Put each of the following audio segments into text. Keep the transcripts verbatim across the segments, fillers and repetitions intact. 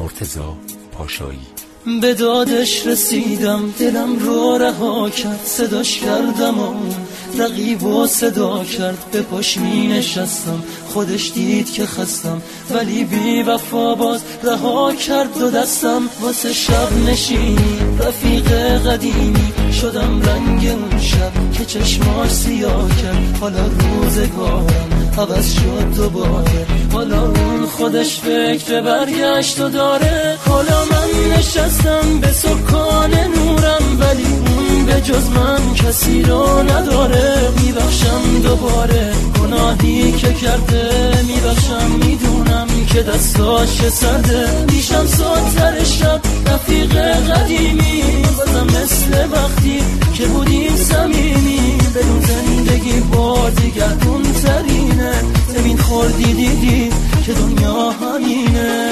مرتضی پاشایی. به دادش رسیدم، دلم رو رها کرد، صداش کردم و رقیب و صدا کرد. به پاش می نشستم، خودش دید که خستم، ولی بی وفا باز رها کرد دو دستم. واسه شب نشینی رفیق قدیمی شدم رنگ اون شب که چشماش سیاه کرد. حالا روزگارم عوض شد دوباره، حالا اون خودش فکر برگشت و داره. حالا من نشستم به سکان نورم، ولی اون به جز من کسی رو نداره. میبخشم دوباره گناهی که کرده، میبخشم میدونم که دستاش سرده. میشم ساتر شب رفیق قدیمی، بازم مثل وقتی که بودیم صمیمی. بدون زندگی بار دیگر اون ترینه، ببین خوردی دیدی که دنیا همینه.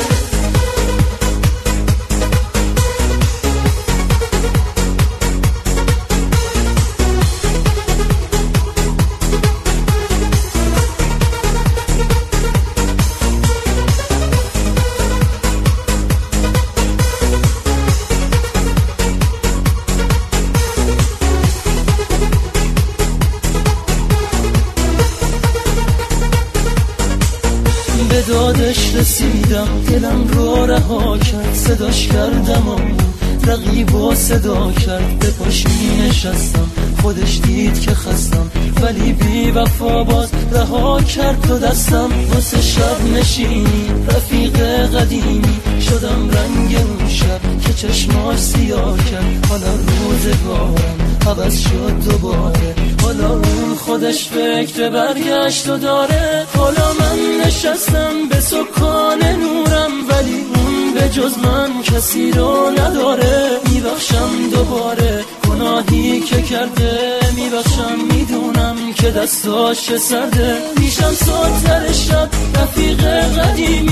به دادش رسیدم، دلم رو رها کرد، صداش کردم و رقیب و صدا کرد. به پاش می نشستم، خودش دید که خستم، ولی بی وفا باز رها کرد دو دستم. واسه شب نشینی رفیق قدیمی شدم رنگ اون شب که چشماش سیاه کرد. حالا روزگارم عوض شد دوباره، حالا اون خودش فکر برگشت و داره. حالا من نشستم به سکان نورم، ولی اون به جز من کسی رو نداره. میبخشم دوباره گناهی که کرده، میبخشم میدونم که دستاش سرده. میشم ساتر شب رفیق قدیم